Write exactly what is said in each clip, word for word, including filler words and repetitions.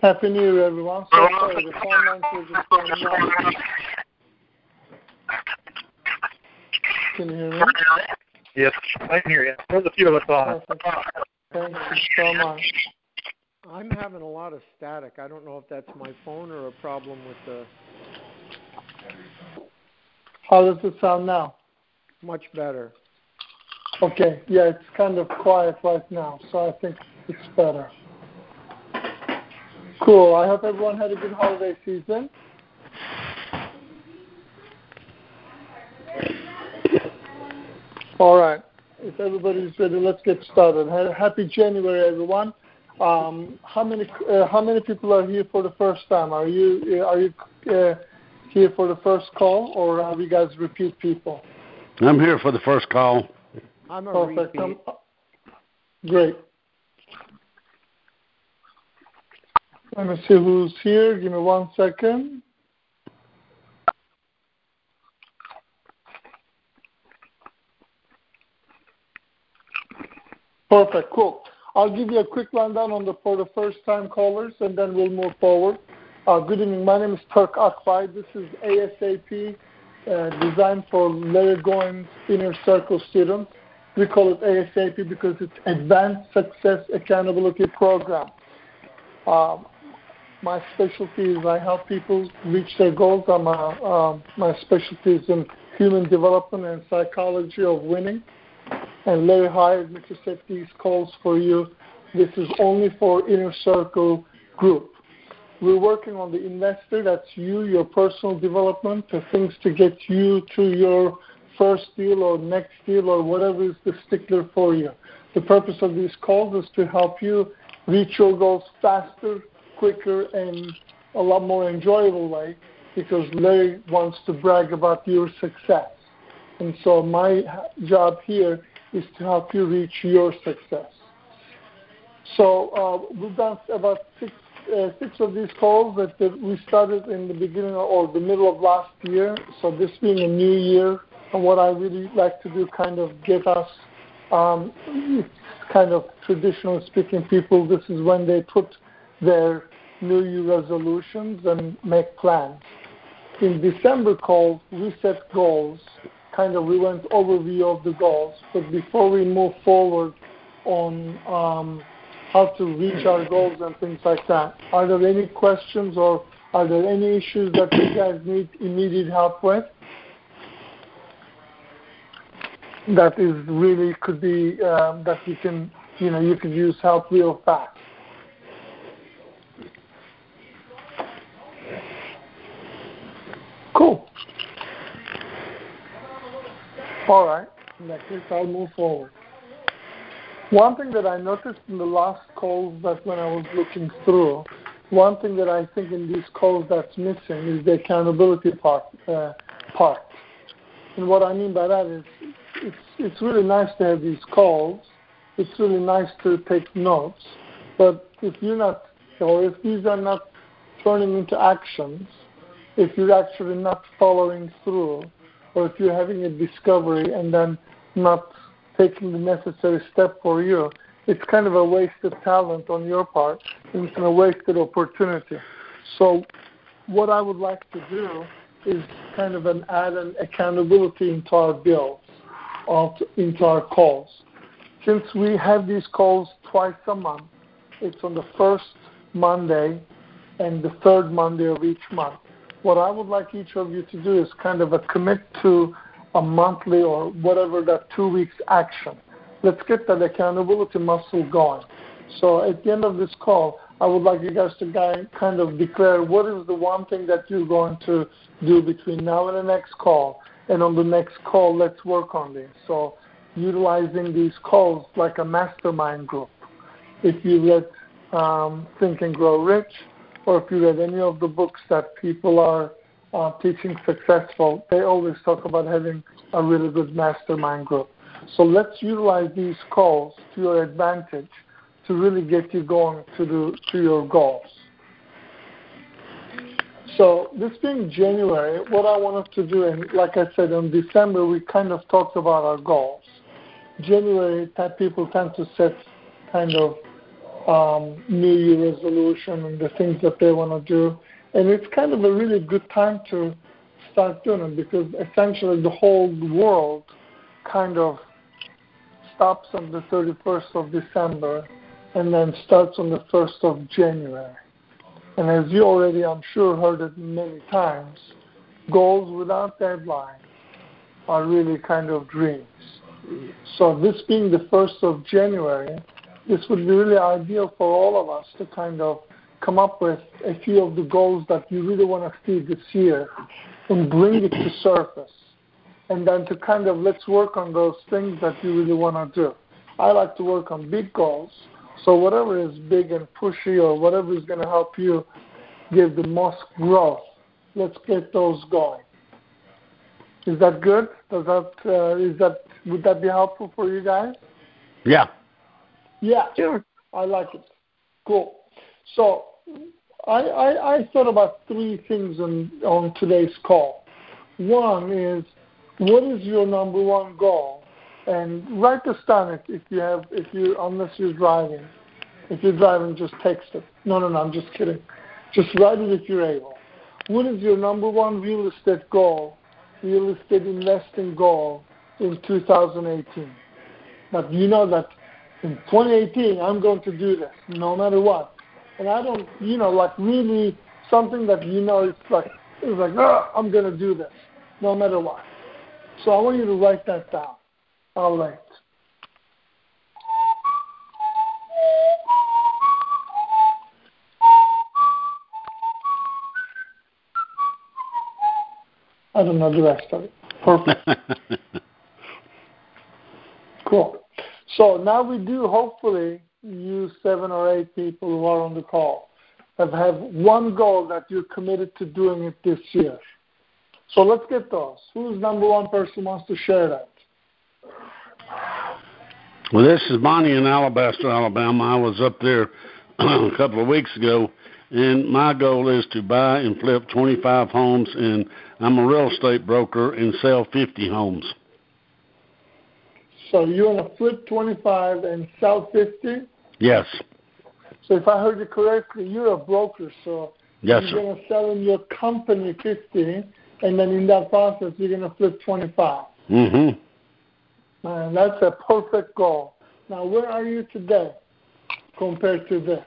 Happy New Year, everyone. So sorry, the phone lines were just going on. Can you hear me? Yes, I can hear you. There's a few of us on. Thank you so much. I'm having a lot of static. I don't know if that's my phone or a problem with the... How does it sound now? Much better. Okay, yeah, it's kind of quiet right now, so I think it's better. Cool. I hope everyone had a good holiday season. All right. If everybody's ready, let's get started. Happy January, everyone. Um, how many uh, how many people are here for the first time? Are you are you uh, here for the first call, or are you guys repeat people? I'm here for the first call. I'm a Perfect. repeat. Um, great. Let me see who's here. Give me one second. Perfect. Cool. I'll give you a quick rundown on the for the first-time callers, and then we'll move forward. Uh, good evening. My name is Turk Akbay. This is ASAP, uh, designed for Larry Goins Inner Circle students. We call it ASAP because it's Advanced Success Accountability Program. Um, my specialty is I help people reach their goals. I'm a, uh, my specialty is in human development and psychology of winning. And Larry hired me to set these calls for you. This is only for Inner Circle group. We're working on the investor, that's you, your personal development, the things to get you to your first deal or next deal or whatever is the stickler for you. The purpose of these calls is to help you reach your goals faster, quicker, and a lot more enjoyable way because Larry wants to brag about your success. And so my job here is to help you reach your success. So uh, we've done about six, uh, six of these calls that, that we started in the beginning or the middle of last year. So this being a new year, and what I really like to do kind of get us, um, it's kind of traditional speaking people, this is when they put their New Year resolutions and make plans. In December calls, we set goals. Kind of we went overview of the goals, but before we move forward on um, how to reach our goals and things like that, are there any questions or are there any issues that you guys need immediate help with? That is really could be um, that you can you know you could use help real fast. Cool. All right, in that case, I'll move forward. One thing that I noticed in the last calls that when I was looking through, one thing that I think in these calls that's missing is the accountability part. Uh, part. And what I mean by that is it's, it's really nice to have these calls. It's really nice to take notes. But if you're not, or if these are not turning into actions, if you're actually not following through, or if you're having a discovery and then not taking the necessary step for you, it's kind of a wasted talent on your part, and it's a wasted opportunity. So what I would like to do is kind of an add an accountability into our bills, into our calls. Since we have these calls twice a month, it's on the first Monday and the third Monday of each month. What I would like each of you to do is kind of a commit to a monthly or whatever that two weeks action. Let's get that accountability muscle going. So at the end of this call, I would like you guys to kind of declare what is the one thing that you're going to do between now and the next call. And on the next call, let's work on this. So utilizing these calls like a mastermind group. If you read um, Think and Grow Rich, or if you read any of the books that people are uh, teaching successful, they always talk about having a really good mastermind group. So let's utilize these calls to your advantage to really get you going to, the, to your goals. So this being January, what I wanted to do, and like I said, in December, we kind of talked about our goals. January, people tend to set kind of um, New Year resolution and the things that they want to do. And it's kind of a really good time to start doing it because essentially the whole world kind of stops on the thirty-first of December and then starts on the first of January. And as you already, I'm sure, heard it many times, goals without deadlines are really kind of dreams. So this being the first of January, this would be really ideal for all of us to kind of come up with a few of the goals that you really want to see this year and bring it to surface. And then to kind of let's work on those things that you really want to do. I like to work on big goals. So whatever is big and pushy or whatever is going to help you give the most growth, let's get those going. Is that good? Does that uh, is that would that be helpful for you guys? Yeah. Yeah. Sure. I like it. Cool. So I, I, I thought about three things on, on today's call. One is, what is your number one goal? And write this down if, if you have, if you, unless you're driving. If you're driving, just text it. No, no, no, I'm just kidding. Just write it if you're able. What is your number one real estate goal, real estate investing goal in two thousand eighteen? But you know that in twenty eighteen, I'm going to do this, no matter what. And I don't, you know, like really something that you know it's like, it's like, oh, I'm going to do this, no matter what. So I want you to write that down. All right. I don't know the rest of it. Perfect. Cool. So now we do, hopefully, you seven or eight people who are on the call have, have one goal that you're committed to doing it this year. So let's get those. Who's number one person wants to share that? Well, this is Bonnie in Alabaster, Alabama. I was up there a couple of weeks ago, and my goal is to buy and flip twenty-five homes, and I'm a real estate broker and sell fifty homes. So you want to flip twenty-five and sell fifty? Yes. So if I heard you correctly, you're a broker, so yes, you're going to sell in your company fifty, and then in that process, you're going to flip twenty-five. Mm-hmm. Man, that's a perfect goal. Now, where are you today compared to this?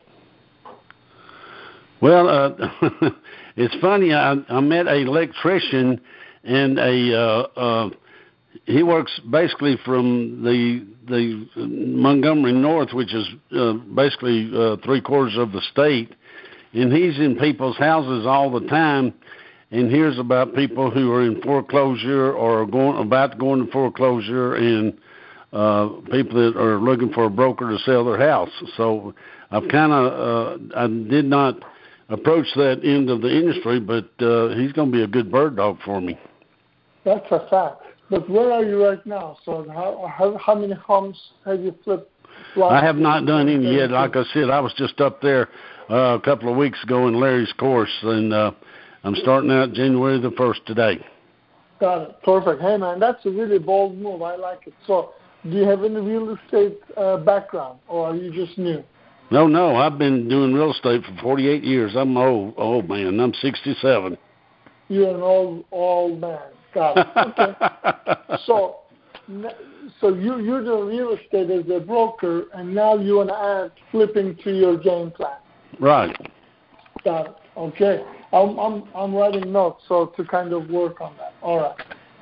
Well, uh, it's funny. I, I met an electrician, and a uh, uh, he works basically from the the Montgomery North, which is uh, basically uh, three quarters of the state, and he's in people's houses all the time, and hears about people who are in foreclosure or are going about to go into foreclosure, and uh, people that are looking for a broker to sell their house. So I've kind of uh, I did not approach that end of the industry, but uh, he's going to be a good bird dog for me. That's a fact. But where are you right now? So how how, how many homes have you flipped? I have not done any yet. Like I said, I was just up there uh, a couple of weeks ago in Larry's course, and uh, I'm starting out January the first today. Got it. Perfect. Hey, man, that's a really bold move. I like it. So do you have any real estate uh, background, or are you just new? No, no. I've been doing real estate for forty-eight years. I'm old, old man. I'm sixty-seven. You're an old, old man. Got it. Okay. so, so you, you're doing real estate as a broker, and now you want to add flipping to your game plan. Right. Got it. Okay. I'm, I'm, I'm writing notes, so to kind of work on that. All right.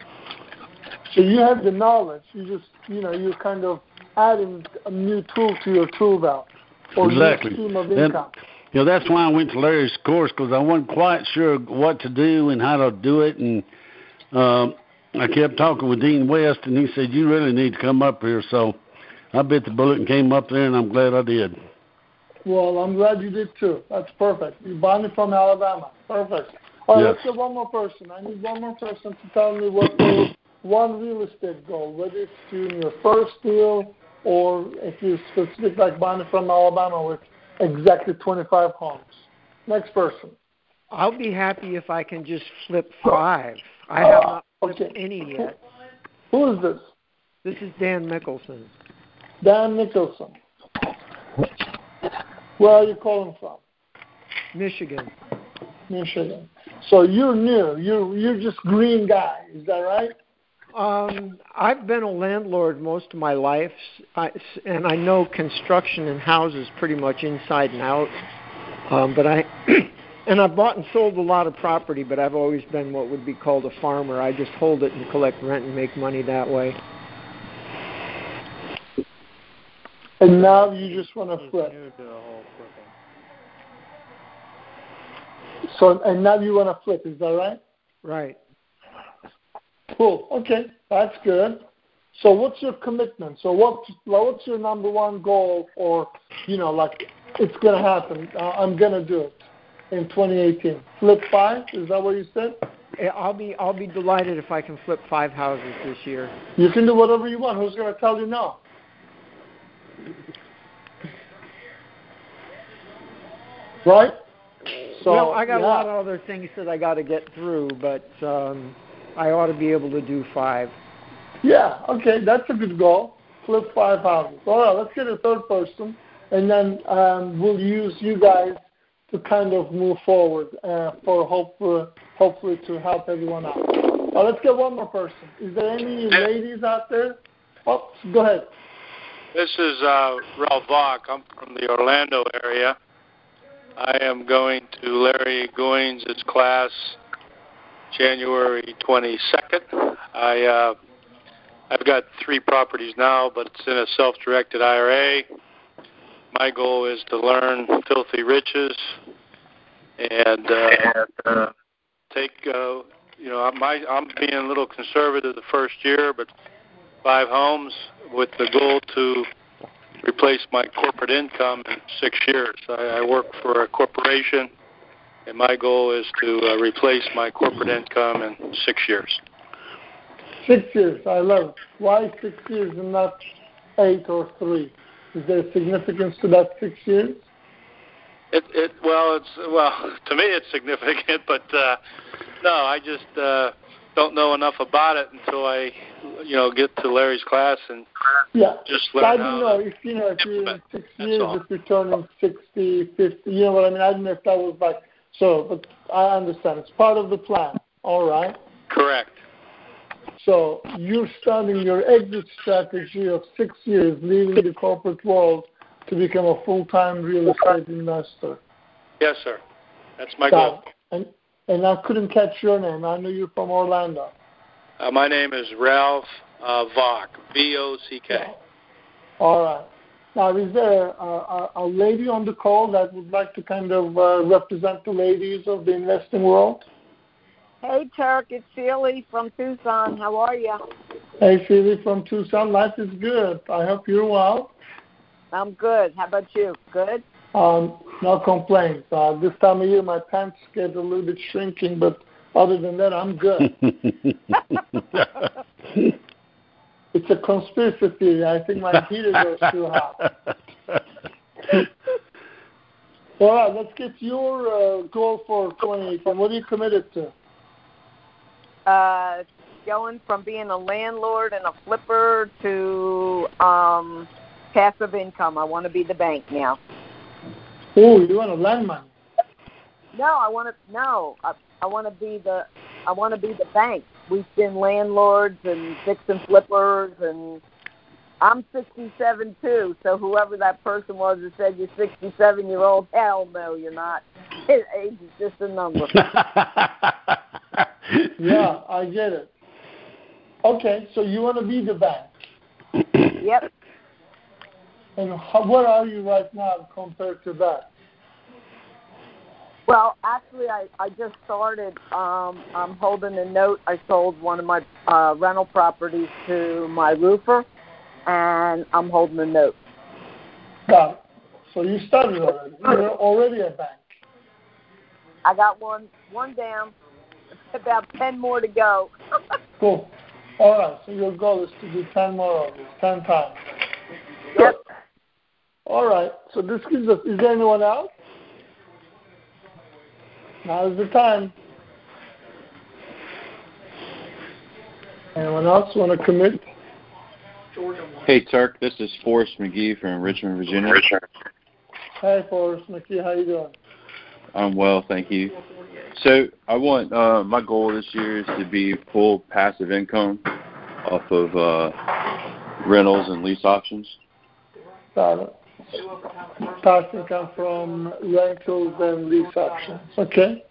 So you have the knowledge. You just, you know, you're kind of adding a new tool to your tool belt. Or exactly. New stream of income. And, you know, that's why I went to Larry's course, because I wasn't quite sure what to do and how to do it. And uh, I kept talking with Dean West, and he said, you really need to come up here. So I bit the bullet and came up there, and I'm glad I did. Well, I'm glad you did, too. That's perfect. You're Bonnie from Alabama. Perfect. All right, yes. let's get one more person. I need one more person to tell me what their one real estate goal, whether it's doing your first deal or if you're specific like Bonnie from Alabama with exactly twenty-five homes. Next person. I'll be happy if I can just flip five. I have not flipped okay. any yet. Who is this? This is Dan Mickelson. Dan Nicholson. Where are you calling from? Michigan. Michigan. So you're new. You're you're just green guy. Is that right? Um, I've been a landlord most of my life, I, and I know construction and houses pretty much inside and out. Um, but I and I've bought and sold a lot of property, but I've always been what would be called a farmer. I just hold it and collect rent and make money that way. And now you just want to flip. So and now you want to flip. Is that right? Right. Cool. Okay, that's good. So what's your commitment? So what what's your number one goal, or you know, like it's gonna happen? Uh, I'm gonna do it in twenty eighteen. Flip five? Is that what you said? I'll be I'll be delighted if I can flip five houses this year. You can do whatever you want. Who's gonna tell you no? Right? So well, I got yeah. a lot of other things that I got to get through, but um, I ought to be able to do five. Yeah, okay, that's a good goal. Flip five houses. All right, let's get a third person, and then um, we'll use you guys to kind of move forward uh, for hope, uh, hopefully to help everyone out. Uh, let's get one more person. Is there any ladies out there? Oh, go ahead. This is uh, Ralph Vach. I'm from the Orlando area. I am going to Larry Goins' class January twenty-second. I, uh, I've got three properties now, but it's in a self-directed I R A. My goal is to learn filthy riches and uh, uh, take, uh, you know, my, I'm being a little conservative the first year, but five homes with the goal to replace my corporate income in six years. I, I work for a corporation, and my goal is to uh, replace my corporate income in six years. Six years, I love it. Why six years and not eight or three? Is there significance to that six years? It, it well, it's well to me it's significant, but uh, no, I just uh, don't know enough about it until I, you know, get to Larry's class and yeah. just learn I how don't know to if you know if you're in six That's years, all. if you're turning sixty, fifty, you know what I mean. I don't know if that was like so, but I understand it's part of the plan. All right. Correct. So you're starting your exit strategy of six years, leaving the corporate world to become a full-time real estate investor. Yes, sir. That's my Got goal. it. And and I couldn't catch your name. I know you're from Orlando. Uh, my name is Ralph uh, Vach, V O C K. Yeah. All right. Now, is there a, a, a lady on the call that would like to kind of uh, represent the ladies of the investing world? Hey, Turk, it's Sheila from Tucson. How are you? Hey, Sheila from Tucson. Life is good. I hope you're well. I'm good. How about you? Good? Um, no complaints. Uh, this time of year, my pants get a little bit shrinking, but other than that, I'm good. It's a conspiracy theory. I think my heater goes too hot. All right, let's get your uh, goal for twenty eighteen. What are you committed to? Uh, going from being a landlord and a flipper to um, passive income. I want to be the bank now. Oh, you want to lend money? No, I want to. No, I, I want to be the. I want to be the bank. We've been landlords and fix and flippers, and I'm sixty-seven too. So whoever that person was that said you're sixty-seven year old, hell no, you're not. Age is just a number. Yeah, I get it. Okay, so you want to be the bank. Yep. And how, where are you right now compared to that? Well, actually, I, I just started. Um, I'm holding a note. I sold one of my uh, rental properties to my roofer, and I'm holding a note. Got it. So you started already. You're already a bank. I got one one down. About ten more to go. Cool. All right. So your goal is to do ten more of these, ten times. Yep. All right. So this gives us. Is there anyone else? Now is the time. Anyone else want to commit? Hey, Turk, this is Forrest McGee from Richmond, Virginia. Hey, Forrest McKee, how you doing? I'm well, thank you. So I want uh, my goal this year is to be full passive income off of uh, rentals and lease options. Got it. Passive income from rentals and lease options. Okay.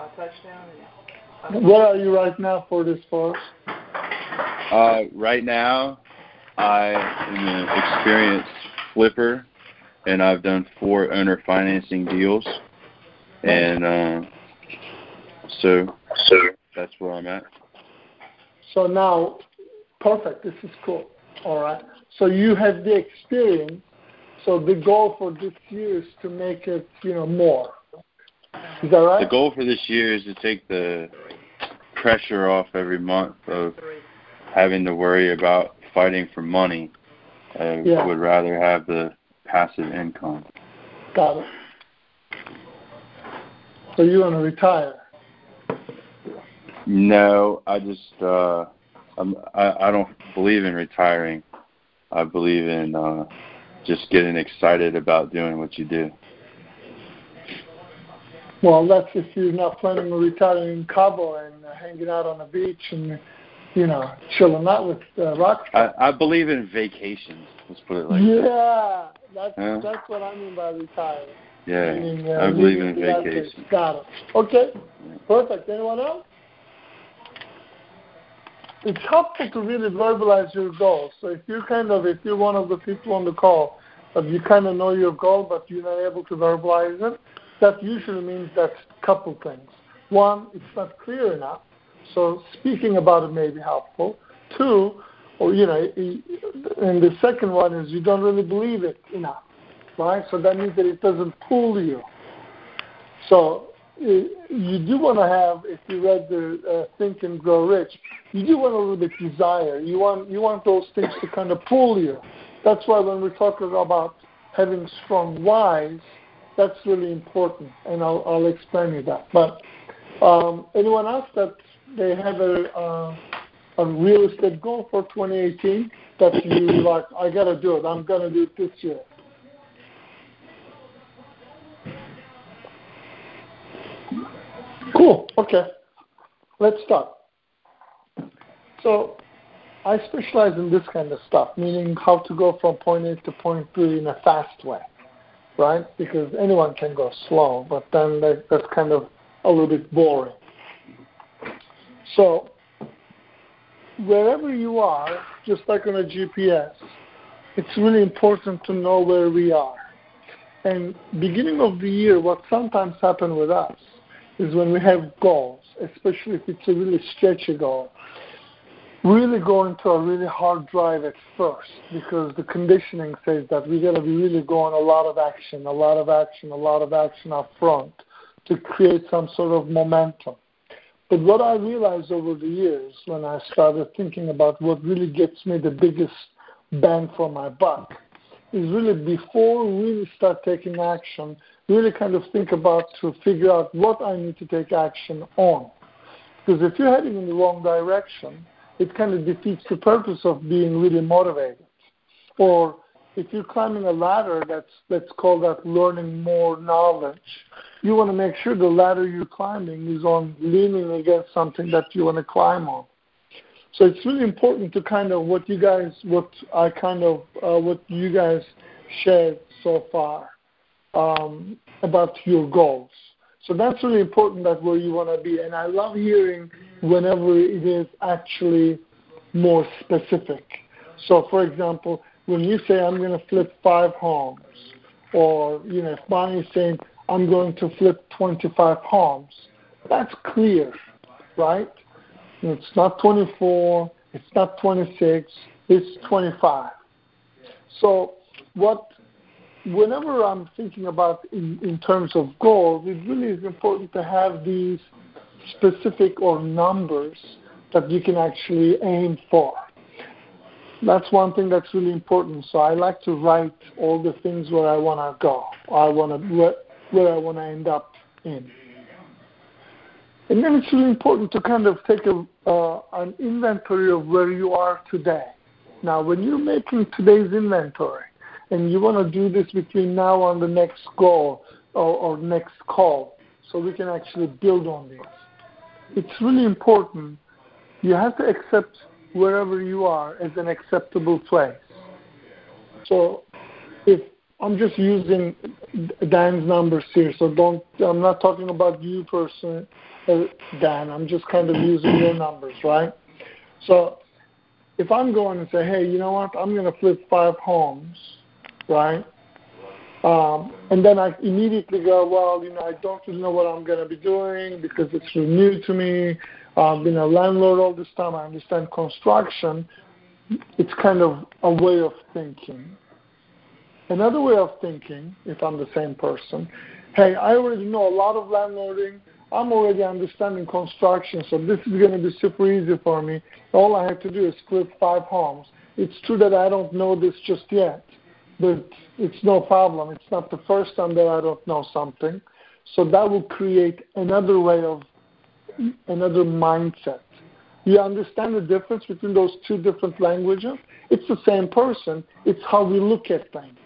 Where are you right now for this, Forrest? Uh, right now, I am an experienced flipper, and I've done four owner financing deals, and uh, so so that's where I'm at. So now, perfect. This is cool. All right. So you have the experience. So the goal for this year is to make it, you know, more. Is that right? The goal for this year is to take the pressure off every month of having to worry about fighting for money. I yeah. would rather have the passive income. Got it. So you want to retire? No, I just uh, I'm, I I don't believe in retiring. I believe in uh, just getting excited about doing what you do. Well, that's if you're not planning on retiring in Cabo and uh, hanging out on the beach and, you know, chilling out with uh, rock stars. I, I believe in vacations. Let's put it like yeah, that. Yeah, that's huh? that's what I mean by retiring. Yeah, I, mean, uh, I believe in vacations. Got it. Okay, perfect. Anyone else? It's helpful to really verbalize your goals. So if you're kind of, if you're one of the people on the call, but you kind of know your goal, but you're not able to verbalize it, that usually means that's a couple things. One, it's not clear enough, so speaking about it may be helpful. Two, or you know, and the second one is you don't really believe it enough, right? So that means that it doesn't pull you. So you do want to have, if you read the uh, Think and Grow Rich, you do want a little bit desire. You want you want those things to kind of pull you. That's why when we're talking about having strong whys, that's really important, and I'll, I'll explain you that. But um, anyone else that they have a, uh, a real estate goal for twenty eighteen that you like, I got to do it, I'm going to do it this year? Cool. Okay. Let's start. So I specialize in this kind of stuff, meaning how to go from point A to point B in a fast way. Right? Because anyone can go slow, but then that, that's kind of a little bit boring. So wherever you are, just like on a G P S, it's really important to know where we are. And beginning of the year, what sometimes happens with us is when we have goals, especially if it's a really stretchy goal, really go into a really hard drive at first because the conditioning says that we got to be really going a lot of action, a lot of action, a lot of action up front to create some sort of momentum. But what I realized over the years when I started thinking about what really gets me the biggest bang for my buck is really before we really start taking action, really kind of think about to figure out what I need to take action on. Because if you're heading in the wrong direction, it kind of defeats the purpose of being really motivated. Or if you're climbing a ladder that's that's called that learning more knowledge, you want to make sure the ladder you're climbing is on leaning against something that you want to climb on. So it's really important to kind of what you guys, what I kind of, uh, what you guys shared so far um, about your goals. So that's really important, that where you want to be. And I love hearing whenever it is actually more specific. So, for example, when you say, I'm going to flip five homes, or, you know, if Bonnie is saying, I'm going to flip twenty-five homes, that's clear, right? It's not twenty-four, it's not twenty-six, it's twenty-five. So what whenever I'm thinking about in, in terms of goals, it really is important to have these specific or numbers that you can actually aim for. That's one thing that's really important. So I like to write all the things where I want to go, I want to where, where I want to end up in. And then it's really important to kind of take a, uh, an inventory of where you are today. Now, when you're making today's inventory, and you want to do this between now and the next goal or, or next call, so we can actually build on this. It's really important. You have to accept wherever you are as an acceptable place. So if I'm just using Dan's numbers here, so don't, I'm not talking about you person, uh, Dan, I'm just kind of using your numbers, right? So if I'm going and say, hey, you know what, I'm going to flip five homes, right? Um, and then I immediately go, well, you know, I don't really know what I'm going to be doing because it's really new to me. I've been a landlord all this time. I understand construction. It's kind of a way of thinking. Another way of thinking, if I'm the same person, hey, I already know a lot of landlording. I'm already understanding construction, so this is going to be super easy for me. All I have to do is flip five homes. It's true that I don't know this just yet, but it's no problem. It's not the first time that I don't know something. So that will create another way of, another mindset. You understand the difference between those two different languages? It's the same person. It's how we look at things.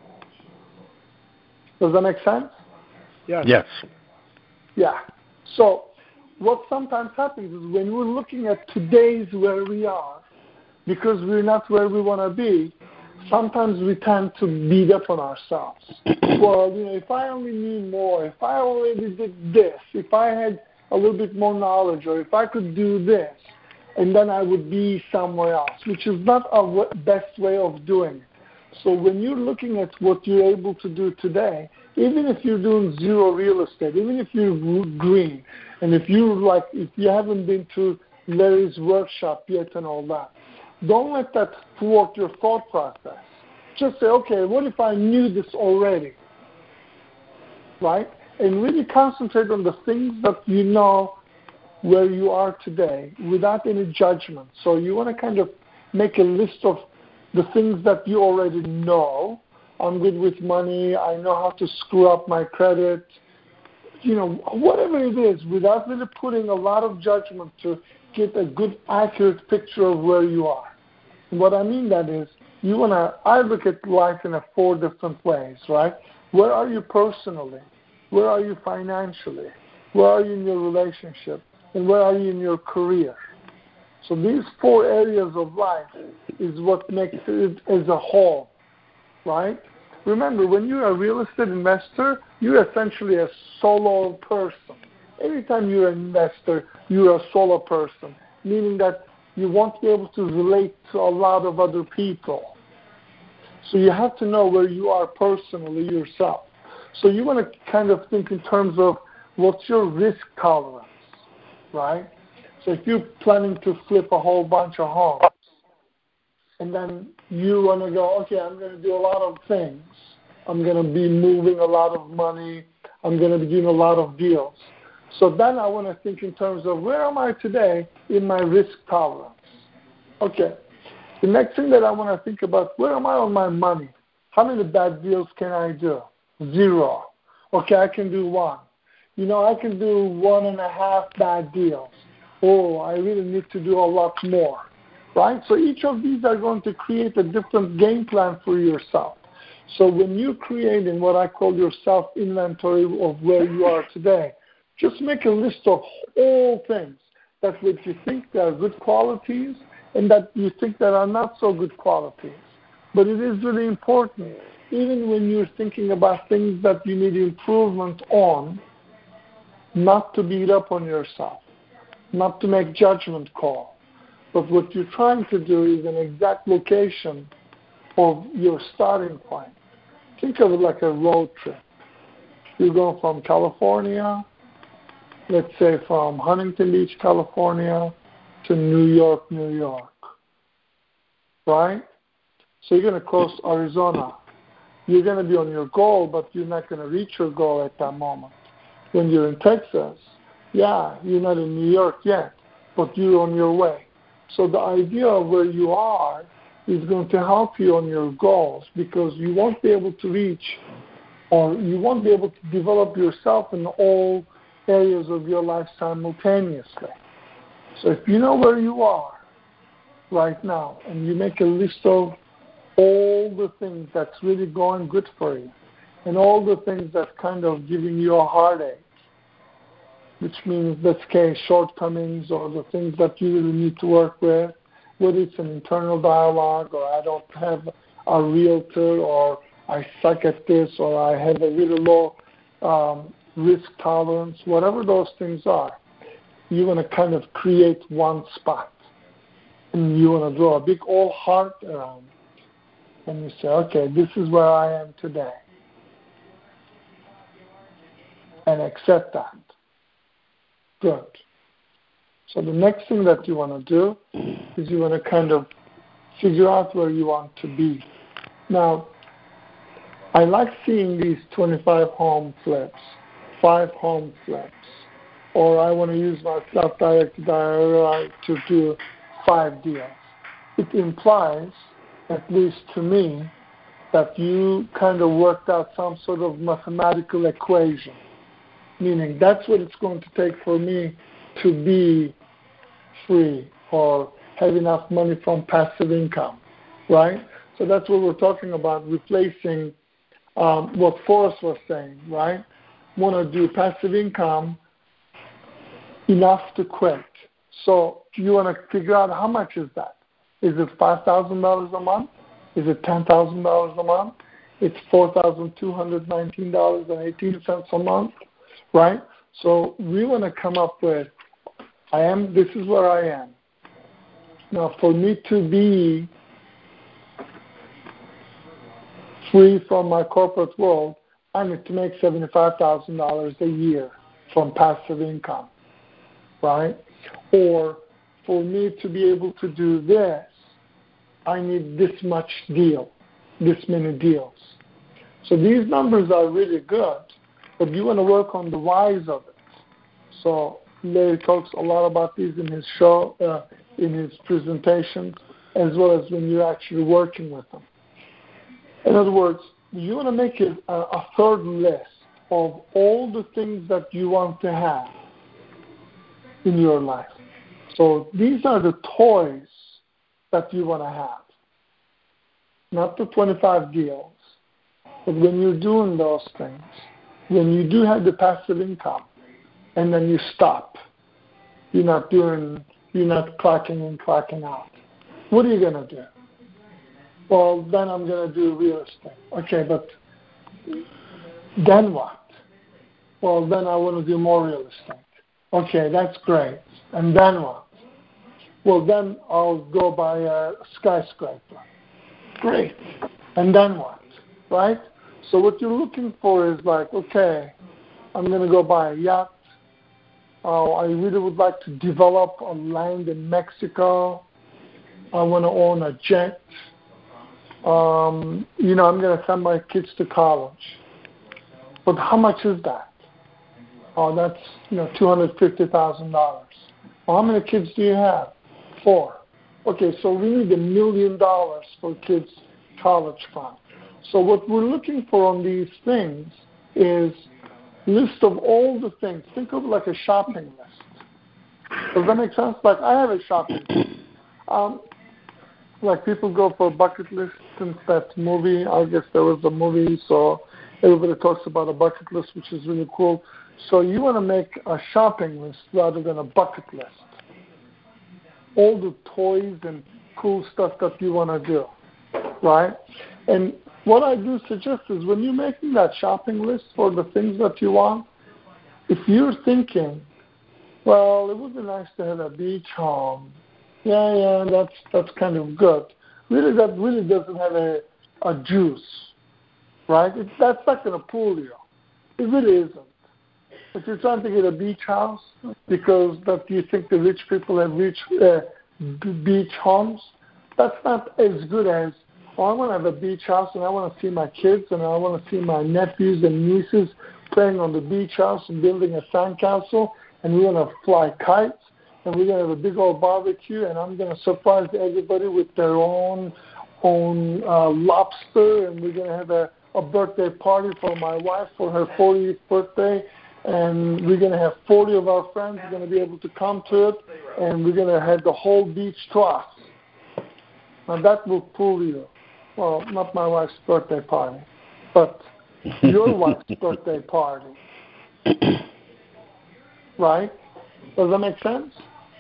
Does that make sense? Yes. Yes. Yeah. So what sometimes happens is when we're looking at today's where we are, because we're not where we want to be, sometimes we tend to beat up on ourselves. Well, you know, if I only knew more, if I already did this, if I had a little bit more knowledge, or if I could do this, and then I would be somewhere else, which is not a best way of doing it. So when you're looking at what you're able to do today, even if you're doing zero real estate, even if you're green, and if you like, if you haven't been to Larry's workshop yet and all that, don't let that thwart your thought process. Just say, okay, what if I knew this already, right? And really concentrate on the things that you know where you are today without any judgment. So you want to kind of make a list of the things that you already know. I'm good with money. I know how to screw up my credit. You know, whatever it is, without really putting a lot of judgment to get a good, accurate picture of where you are. And what I mean that is, you want to, I look at life in a four different ways, right? Where are you personally? Where are you financially? Where are you in your relationship? And where are you in your career? So these four areas of life is what makes it as a whole, right? Remember, when you're a real estate investor, you're essentially a solo person. Anytime you're an investor, you're a solo person, meaning that you won't be able to relate to a lot of other people. So you have to know where you are personally yourself. So you want to kind of think in terms of what's your risk tolerance, right? So if you're planning to flip a whole bunch of homes, and then you want to go, okay, I'm going to do a lot of things. I'm going to be moving a lot of money. I'm going to be doing a lot of deals. So then I want to think in terms of where am I today in my risk tolerance? Okay. The next thing that I want to think about, where am I on my money? How many bad deals can I do? Zero. Okay, I can do one. You know, I can do one and a half bad deals. Oh, I really need to do a lot more. Right? So each of these are going to create a different game plan for yourself. So when you're creating what I call your self-inventory of where you are today, just make a list of all things that what you think are good qualities and that you think that are not so good qualities. But it is really important, even when you're thinking about things that you need improvement on, not to beat up on yourself, not to make judgment calls. But what you're trying to do is an exact location of your starting point. Think of it like a road trip. You're going from California, let's say from Huntington Beach, California, to New York, New York. Right? So you're going to cross Arizona. You're going to be on your goal, but you're not going to reach your goal at that moment. When you're in Texas, yeah, you're not in New York yet, but you're on your way. So the idea of where you are is going to help you on your goals because you won't be able to reach or you won't be able to develop yourself in all areas of your life simultaneously. So if you know where you are right now and you make a list of all the things that's really going good for you and all the things that's kind of giving you a heartache, which means, let's say, shortcomings or the things that you really need to work with, whether it's an internal dialogue or I don't have a realtor or I suck at this or I have a really low um, risk tolerance, whatever those things are, you want to kind of create one spot. And you want to draw a big old heart around it. And you say, okay, this is where I am today. And accept that. Good. So the next thing that you want to do is you want to kind of figure out where you want to be. Now, I like seeing these twenty-five home flips, five home flips, or I want to use my self-directed I R A to do five deals. It implies, at least to me, that you kind of worked out some sort of mathematical equation, meaning that's what it's going to take for me to be free or have enough money from passive income, right? So that's what we're talking about, replacing um, what Forrest was saying, right? Want to do passive income enough to quit. So you want to figure out how much is that? Is it five thousand dollars a month? Is it ten thousand dollars a month? It's four thousand two hundred nineteen dollars and eighteen cents a month, right? So we want to come up with, I am, this is where I am. Now, for me to be free from my corporate world, I need to make seventy-five thousand dollars a year from passive income, right? Or for me to be able to do this, I need this much deal, this many deals. So these numbers are really good, but you want to work on the whys of it. So Larry talks a lot about these in his show, uh, in his presentations, as well as when you're actually working with them. In other words, you want to make it a, a third list of all the things that you want to have in your life. So these are the toys that you want to have, not the twenty-five deals. But when you're doing those things, when you do have the passive income, and then you stop, you're not doing, you're not clocking in, clocking out. What are you going to do? Well, then I'm going to do real estate. Okay, but then what? Well, then I want to do more real estate. Okay, that's great. And then what? Well, then I'll go buy a skyscraper. Great. And then what? Right? So what you're looking for is like, okay, I'm going to go buy a yacht. Oh, I really would like to develop a land in Mexico. I want to own a jet. Um, you know, I'm going to send my kids to college. But how much is that? Oh, that's, you know, two hundred fifty thousand dollars. Well, how many kids do you have? Four. Okay, so we need a million dollars for kids' college fund. So what we're looking for on these things is list of all the things. Think of it like a shopping list. Does that make sense? Like I have a shopping list. Um, like people go for a bucket list since that movie. I guess there was a movie, so everybody talks about a bucket list, which is really cool. So you want to make a shopping list rather than a bucket list. All the toys and cool stuff that you want to do, right? And what I do suggest is when you're making that shopping list for the things that you want, if you're thinking, well, it would be nice to have a beach home. Yeah, yeah, that's that's kind of good. Really, that really doesn't have a, a juice, right? It, that's not going to pull you. It really isn't. If you're trying to get a beach house because that you think the rich people have rich uh, b- beach homes, that's not as good as, oh, I want to have a beach house and I want to see my kids and I want to see my nephews and nieces playing on the beach house and building a sandcastle, and we're going to fly kites and we're going to have a big old barbecue and I'm going to surprise everybody with their own own uh, lobster, and we're going to have a, a birthday party for my wife for her fortieth birthday. And we're going to have forty of our friends going to be able to come to it, and we're going to have the whole beach to us. Now that will pull you. well, not my wife's birthday party, but your wife's birthday party. Right? Does that make sense?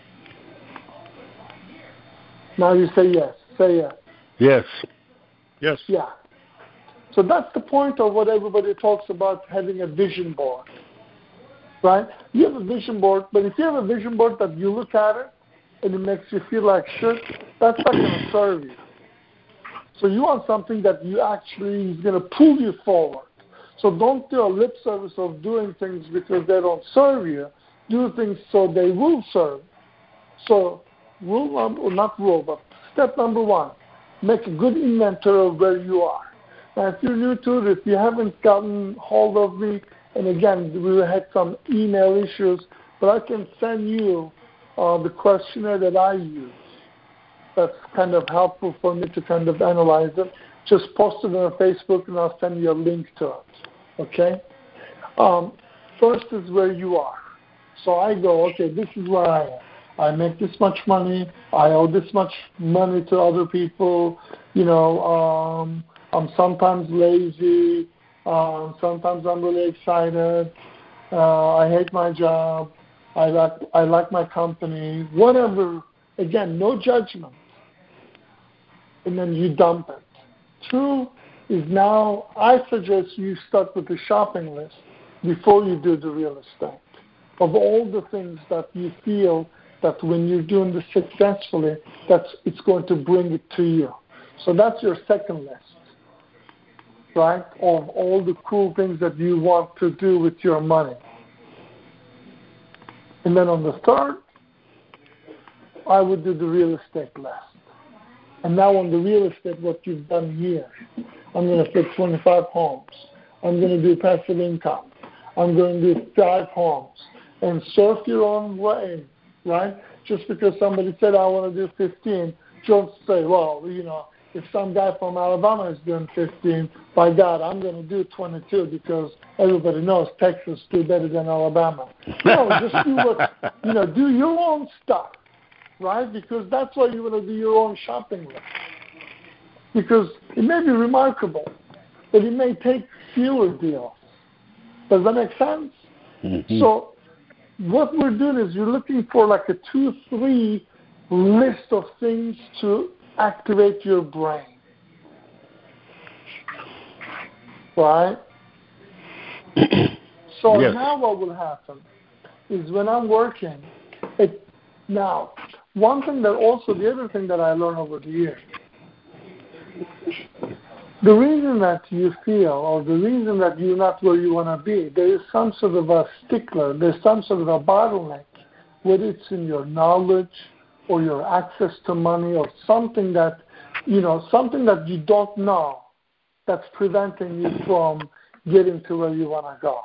Now you say yes. Say yes. Yes. Yes. Yeah. So that's the point of what everybody talks about, having a vision board. Right? You have a vision board, but if you have a vision board that you look at it and it makes you feel like shit, that's not going to serve you. So you want something that you actually is going to pull you forward. So don't do a lip service of doing things because they don't serve you. Do things so they will serve. So rule number, or not rule, but step number one, make a good inventory of where you are. Now, if you're new to it, if you haven't gotten hold of me, and again, we had some email issues, but I can send you uh, the questionnaire that I use. That's kind of helpful for me to kind of analyze it. Just post it on Facebook, and I'll send you a link to it. Okay? Um, first is where you are. So I go, okay, this is where I am. I make this much money. I owe this much money to other people. You know, um, I'm sometimes lazy. Um, sometimes I'm really excited. Uh, I hate my job. I like I like my company. Whatever. Again, no judgment. And then you dump it. Two is now I suggest you start with the shopping list before you do the real estate of all the things that you feel that when you're doing this successfully, that's it's going to bring it to you. So that's your second list, right, of all the cool things that you want to do with your money. And then on the third, I would do the real estate list. And now on the real estate, what you've done here, I'm going to flip twenty-five homes. I'm going to do passive income. I'm going to do five homes. And surf your own way, right? Just because somebody said, I want to do fifteen, don't say, well, you know, if some guy from Alabama is doing fifteen, by God, I'm going to do twenty-two because everybody knows Texas do better than Alabama. No, just do what, you know, do your own stuff, right? Because that's why you want to do your own shopping list. Because it may be remarkable, but it may take fewer deals. Does that make sense? Mm-hmm. So what we're doing is you're looking for like a two, three list of things to activate your brain. Right? So yes. Now what will happen is when I'm working, it, now, one thing that also, the other thing that I learned over the years, the reason that you feel or the reason that you're not where you want to be, there is some sort of a stickler, there's some sort of a bottleneck, whether it's in your knowledge or your access to money or something that, you know, something that you don't know that's preventing you from getting to where you want to go.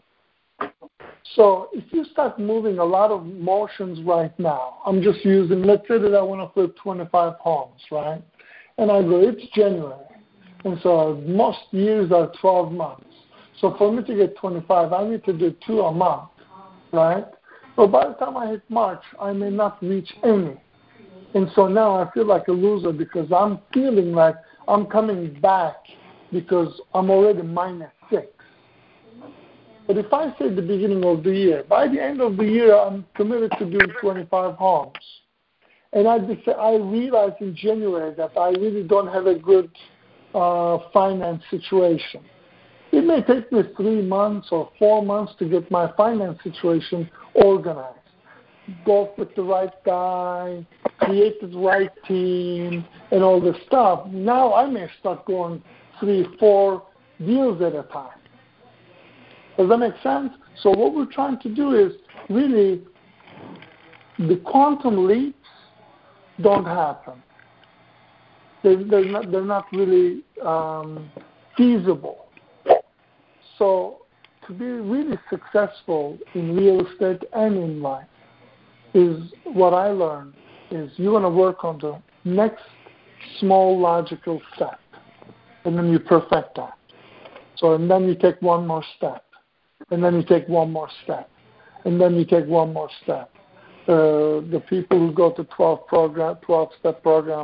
So if you start moving a lot of motions right now, I'm just using, let's say that I want to flip twenty-five homes, right? And I go, it's January. And so most years are twelve months. So for me to get twenty-five, I need to do two a month, right? So by the time I hit March, I may not reach any. And so now I feel like a loser because I'm feeling like I'm coming back because I'm already minus six. But if I say at the beginning of the year, by the end of the year, I'm committed to doing twenty-five homes. And I, just, I realize in January that I really don't have a good uh, finance situation. It may take me three months or four months to get my finance situation organized. Go with the right guy, create the right team, and all this stuff. Now I may start going three, four deals at a time. Does that make sense? So what we're trying to do is really the quantum leaps don't happen. They're, they're, not, they're not really um, feasible. So to be really successful in real estate and in life is what I learned is you want to work on the next small logical step, and then you perfect that. So and then you take one more step, and then you take one more step, and then you take one more step. Uh, the people who go to twelve program, twelve-step program,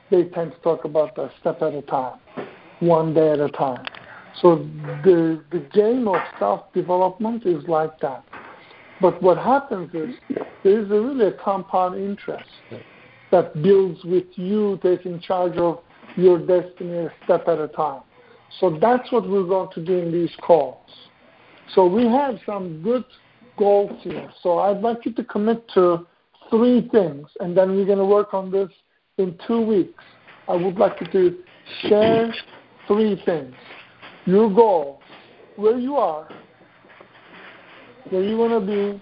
they tend to talk about a step at a time, one day at a time. So the the game of self-development is like that. But what happens is there is a really a compound interest that builds with you taking charge of your destiny a step at a time. So that's what we're going to do in these calls. So we have some good goals here. So I'd like you to commit to three things, and then we're going to work on this in two weeks. I would like you to share three things. Your goals, where you are, where you want to be,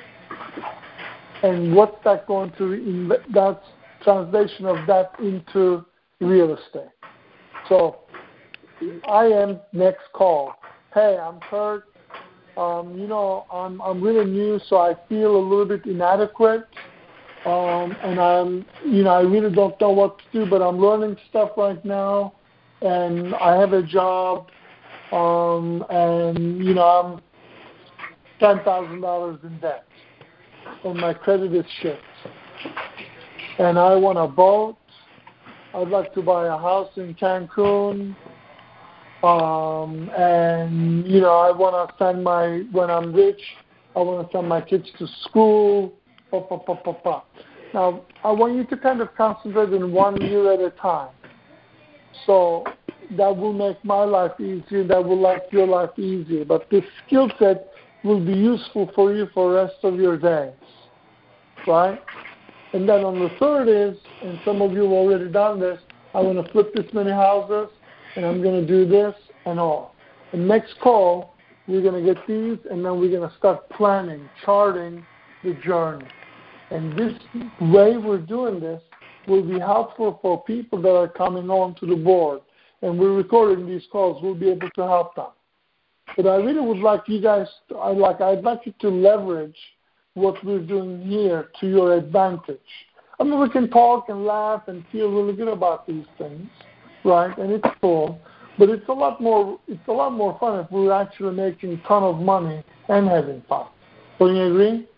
and what's that going to, that's translation of that into real estate. So I am next call. Hey, I'm Kurt. Um, you know, I'm I'm really new, so I feel a little bit inadequate. Um, and I'm, you know, I really don't know what to do, but I'm learning stuff right now, and I have a job, um, and you know, I'm ten thousand dollars in debt, and my credit is shit. And I want a boat. I'd like to buy a house in Cancun. Um, and, you know, I want to send my, when I'm rich, I want to send my kids to school. Pa, pa, pa, pa, pa. Now, I want you to kind of concentrate in one year at a time. So that will make my life easier. That will make your life easier. But this skill set will be useful for you for the rest of your days. Right? And then on the third is, and some of you have already done this, I want to flip this many houses, and I'm going to do this and all. The next call, we're going to get these, and then we're going to start planning, charting the journey. And this way we're doing this will be helpful for people that are coming on to the board. And we're recording these calls. We'll be able to help them. But I really would like you guys, to, I'd, like, I'd like you to leverage what we're doing here to your advantage. I mean, we can talk and laugh and feel really good about these things, right? And it's cool, but it's a lot more. It's a lot more fun if we're actually making a ton of money and having fun. Don't you agree?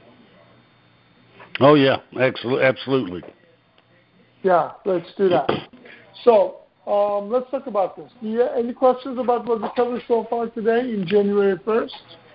Oh yeah, absolutely, absolutely. Yeah, let's do that. So um, let's talk about this. Do you have any questions about what we covered so far today in January first?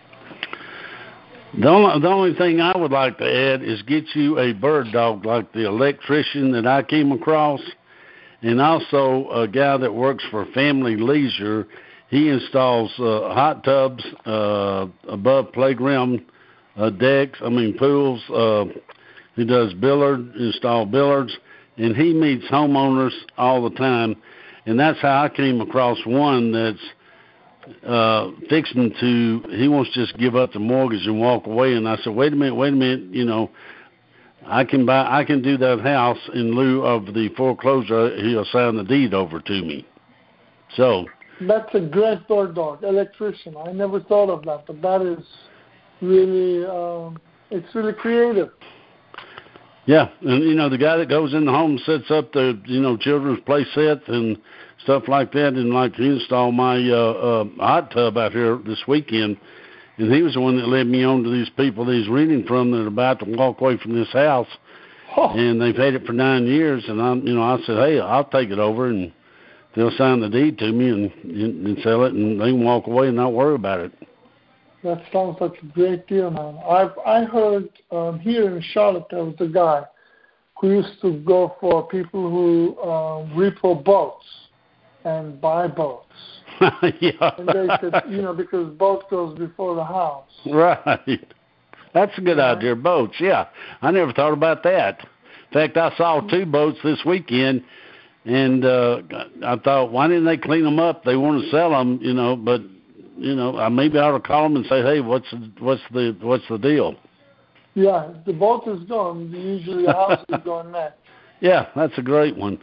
The only, the only thing I would like to add is get you a bird dog like the electrician that I came across, and also a guy that works for Family Leisure. He installs uh, hot tubs uh, above playground uh, decks, I mean pools. Uh, he does billard, install billards, and he meets homeowners all the time. And that's how I came across one that's uh, fixing to, he wants to just give up the mortgage and walk away. And I said, wait a minute, wait a minute, you know, I can buy, I can do that house in lieu of the foreclosure. He'll sign the deed over to me. So that's a great bird dog, electrician. I never thought of that, but that is really, um, it's really creative. Yeah, and you know the guy that goes in the home sets up the you know children's play set and stuff like that, and like he installed my uh, uh, hot tub out here this weekend, and he was the one that led me on to these people that he's reading from that are about to walk away from this house, oh. and they've had it for nine years, and I you know I said, hey, I'll take it over, and they'll sign the deed to me and and sell it, and they can walk away and not worry about it. That sounds like a great deal, man. I've I heard um, here in Charlotte there was a guy who used to go for people who um, repo boats and buy boats. Yeah. And they said, you know, because boat goes before the house. Right. That's a good yeah. idea. Boats, yeah. I never thought about that. In fact, I saw two boats this weekend, and uh, I thought, why didn't they clean them up? They want to sell them, you know, but. You know, maybe I ought to call them and say, "Hey, what's the, what's the what's the deal?" Yeah, the boat is gone. Usually, the house is gone next. Yeah, that's a great one.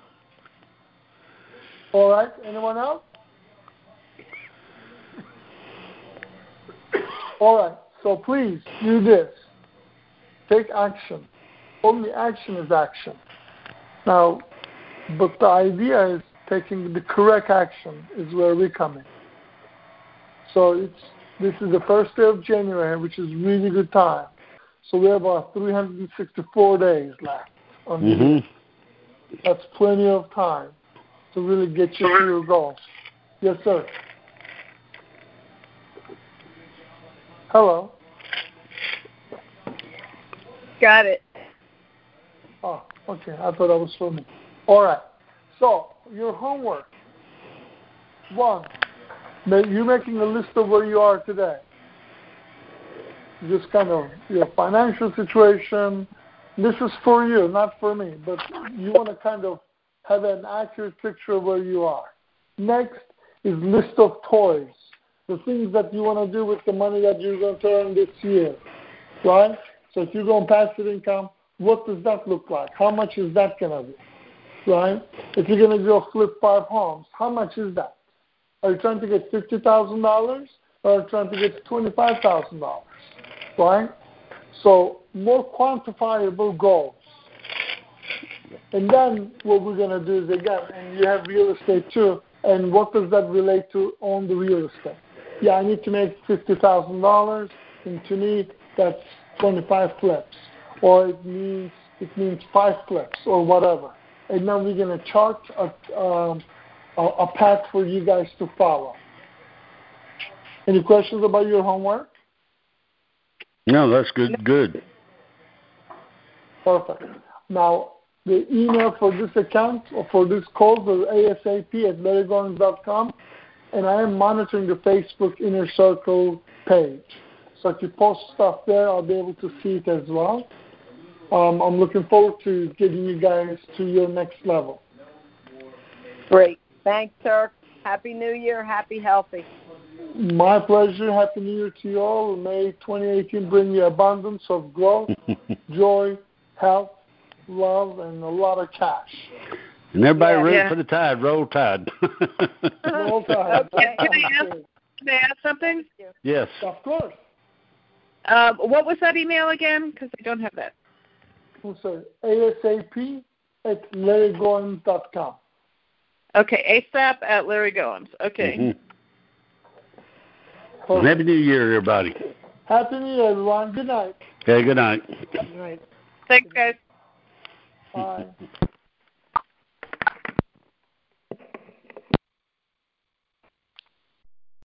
All right. Anyone else? All right. So please do this. Take action. Only action is action. Now, but the idea is taking the correct action is where we come in. So it's this is the first day of January, which is really good time. So we have about three hundred sixty-four days left on the mm-hmm. year. That's plenty of time to really get you to your goal. Yes, sir. Hello. Got it. Oh, okay. I thought that was for me. All right. So, your homework. One, you're making a list of where you are today. Just kind of your financial situation. This is for you, not for me, but you want to kind of have an accurate picture of where you are. Next is list of toys, the things that you want to do with the money that you're going to earn this year, right? So if you're going passive income, what does that look like? How much is that going to be, right? If you're going to go flip five homes, how much is that? Are you trying to get fifty thousand dollars or are you trying to get twenty-five thousand dollars, right? So more quantifiable goals. And then what we're going to do is, again, and you have real estate too, and what does that relate to on the real estate? Yeah, I need to make fifty thousand dollars, and to me, that's twenty-five flips, or it means it means five flips, or whatever. And then we're going to chart a, um, a, a path for you guys to follow. Any questions about your homework? No, that's good. Good. Perfect. Now, the email for this account or for this call is asap at larry goins dot com, and I am monitoring the Facebook Inner Circle page. So if you post stuff there, I'll be able to see it as well. Um, I'm looking forward to getting you guys to your next level. Great. Thanks, sir. Happy New Year. Happy healthy. My pleasure. Happy New Year to you all. May twenty eighteen bring you abundance of growth, joy, health, love, and a lot of cash. And everybody Yeah, root yeah. for the Tide. Roll Tide. Roll Tide. Okay, can I ask, can I ask something? Yes. Of course. Uh, what was that email again? Because I don't have that. I'm sorry. asap at larry goins dot com. Okay, ASAP at Larry Goins. Okay. Mm-hmm. And Happy New Year, everybody. Happy New Year, everyone. Good night. Okay, good night. Good night. Thanks, guys. Bye.